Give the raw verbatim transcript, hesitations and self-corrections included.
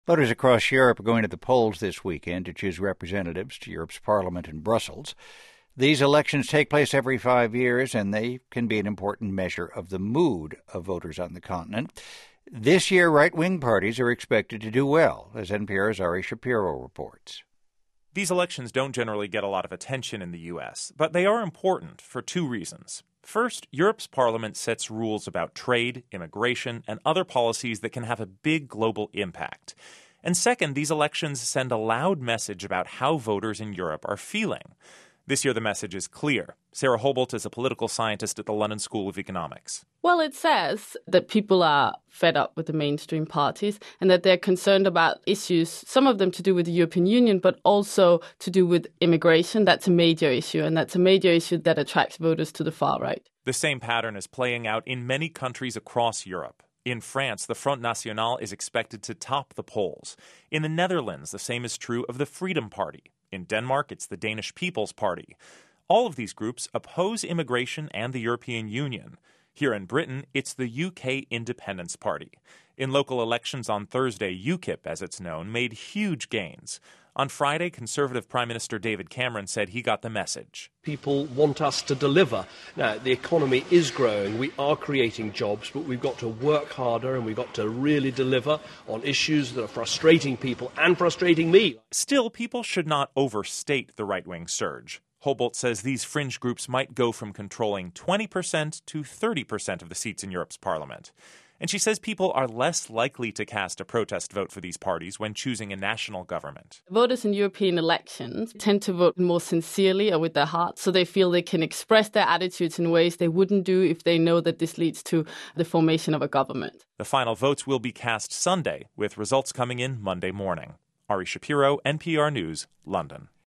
Voters across Europe are going to the polls this weekend to choose representatives to Europe's Parliament in Brussels. These elections take place every five years, and they can be an important measure of the mood of voters on the continent. This year, right-wing parties are expected to do well, as N P R's Ari Shapiro reports. These elections don't generally get a lot of attention in the U S, but they are important for two reasons. First, Europe's parliament sets rules about trade, immigration, and other policies that can have a big global impact. And second, these elections send a loud message about how voters in Europe are feeling. This year, the message is clear. Sarah Hobolt is a political scientist at the London School of Economics. Well, it says that people are fed up with the mainstream parties and that they're concerned about issues, some of them to do with the European Union, but also to do with immigration. That's a major issue, and that's a major issue that attracts voters to the far right. The same pattern is playing out in many countries across Europe. In France, the Front National is expected to top the polls. In the Netherlands, the same is true of the Freedom Party. In Denmark, it's the Danish People's Party. All of these groups oppose immigration and the European Union. Here in Britain, it's the U K Independence Party. In local elections on Thursday, UKIP, as it's known, made huge gains. On Friday, Conservative Prime Minister David Cameron said he got the message. People want us to deliver. Now, the economy is growing. We are creating jobs, but we've got to work harder and we've got to really deliver on issues that are frustrating people and frustrating me. Still, people should not overstate the right-wing surge. Hobolt says these fringe groups might go from controlling twenty percent to thirty percent of the seats in Europe's parliament. And she says people are less likely to cast a protest vote for these parties when choosing a national government. Voters in European elections tend to vote more sincerely or with their hearts, so they feel they can express their attitudes in ways they wouldn't do if they know that this leads to the formation of a government. The final votes will be cast Sunday, with results coming in Monday morning. Ari Shapiro, N P R News, London.